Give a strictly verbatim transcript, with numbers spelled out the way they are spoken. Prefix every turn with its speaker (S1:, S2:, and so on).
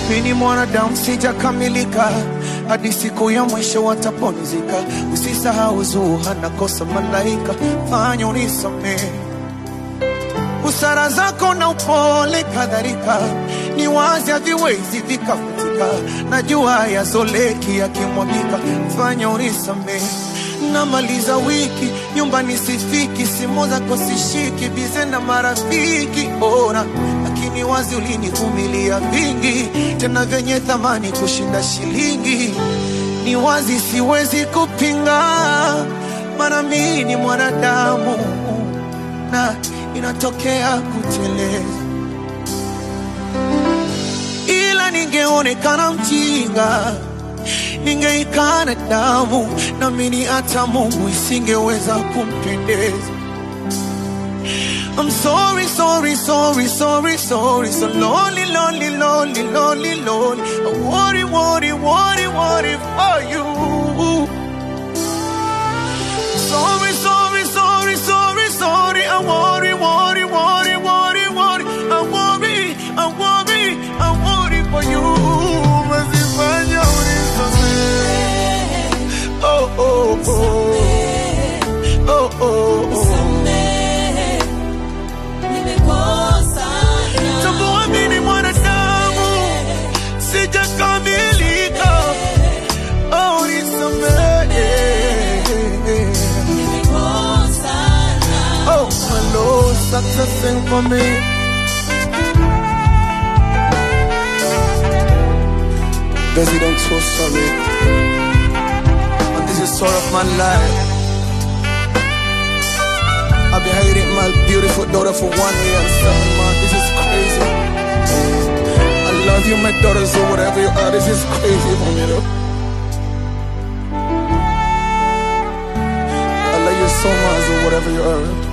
S1: Mimi mwanadamu sijakamilika, hadi siku ya mwisho watapumzika. Usisahau Zuha na kosa malaika, fanya unisamehe. Busara zako na upole kadhalika, ni wazi haviwezi vikafutika. Najua yazoleki yakimwagika, fanya unisamehe. Namaliza wiki, nyumbani sifiki, simu zako sishiki, bize na marafiki ora. Lakini wazi ulinivumilia vingi, tena venye thamani kushinda shilingi. Ni wazi siwezi kupinga, maana mimi ni mwanadamu na inatokea kuteleza. Ila ningeonekana mjinga, ningeikana damu, na mimi hata Mungu isingeweza kumpendeza. I'm sorry, sorry, sorry, sorry, sorry. So lonely, lonely, lonely, lonely, lonely. I worry, worry, worry, worry for you. Sorry, sorry, sorry, sorry, sorry. I worry, worry, worry, worry, worry. I worry, I worry, I worry for you. Oh, oh, oh. Oh, oh, oh. Tambua mimi mwanadamu, sijakamilika. Oh, nisamehe. Oh, my Lord, success for me. President, so sorry. And this is the story of my life. I've been hating my beautiful daughter for one year and seven months. This is crazy. I love you, my daughter, so whatever you are, this is crazy for me, though. I love you so much, so whatever you are.